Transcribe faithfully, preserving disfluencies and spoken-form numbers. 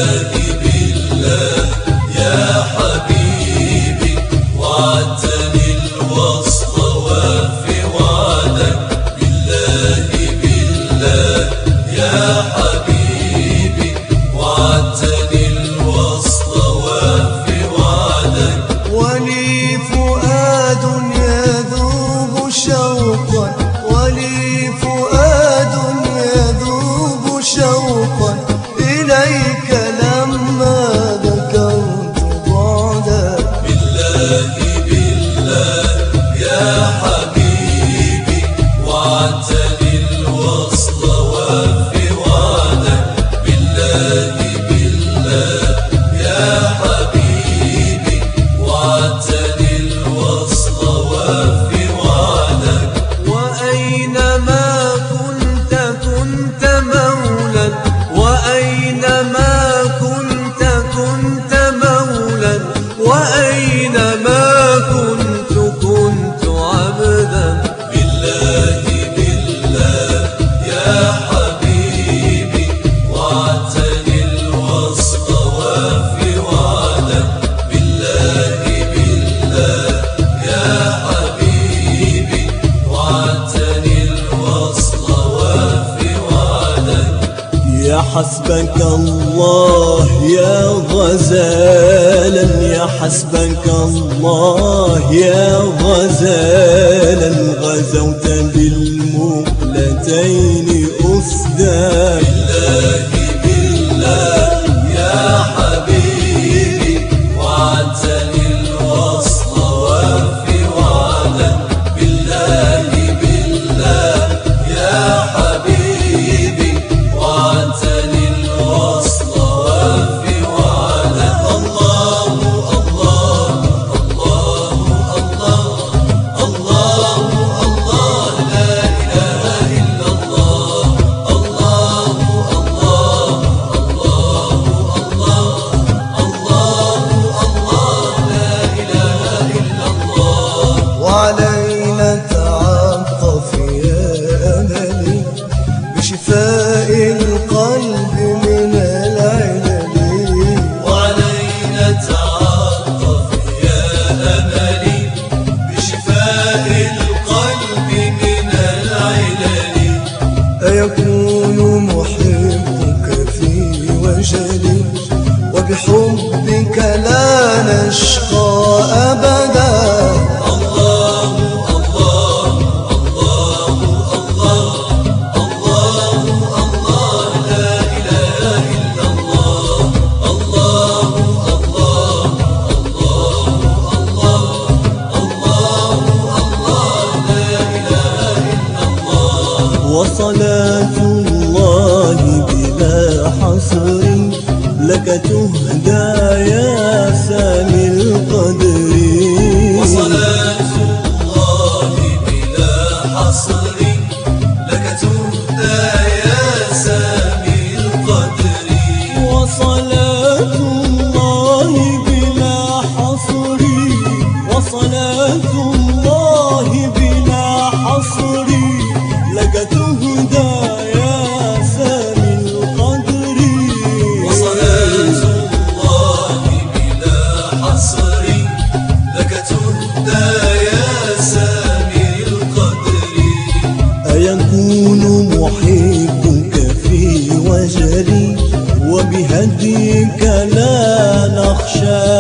بالله بالله يا حبيبي وعدتني الوصل وفي وعدك بالله بالله يا حبيبي وعدتني الوصل وفي وعدك ولي فؤاد يذوب شوقا ولي فؤاد يذوب شوقا إليك لما ذكرت بعدك بالله بالله يا حبيبي وعدتني الوصل وفي وعدك بالله بالله يا حبيبي وعدتني الوصل وفي وعدك وأينما كنت كنت مولا وأينما كنت كنت مولا وأينما كنت كنت عبدا بالله بالله يا حبيبي وعدتني الوصل وفي وعدك بالله بالله يا حبيبي وعدتني الوصل وفي وعدك يا حسبك الله يا غزالا يا حسبك الله يا غزالا غزوت بالمقلتين أسدا بالله بالله يا حبيبي وعدتني الوصل وفي وعدك بالله بالله يا حبيبي وعدتني الوصل وفي وعدك الله الله الله الله الله الله لا إله إلا الله الله الله الله الله الله لا إله إلا الله وعلينا تعطف يا أملي بشفاء القلب من العلل وعلينا تعاطف يا أملي بشفاء القلب من العلل أيكون محبك في وجلي وبحبك لا نشقى أبدا الله الله الله الله الله الله لا إله إلا الله الله الله الله الله الله الله لا إله إلا الله وصلاة الله بلا حصر لك تهدى يا سامي القدر وصلاة الله بلا حصر لك تهدى يا سامي القدر وصلاة الله بلا حصر وصلاة الله بلا حصر لك تهدى يا سامي القدر وصلاة الله بلا حصر لك تهدى يا سامي القدر أيكون محبك في وجلي وبهديك لا نخشى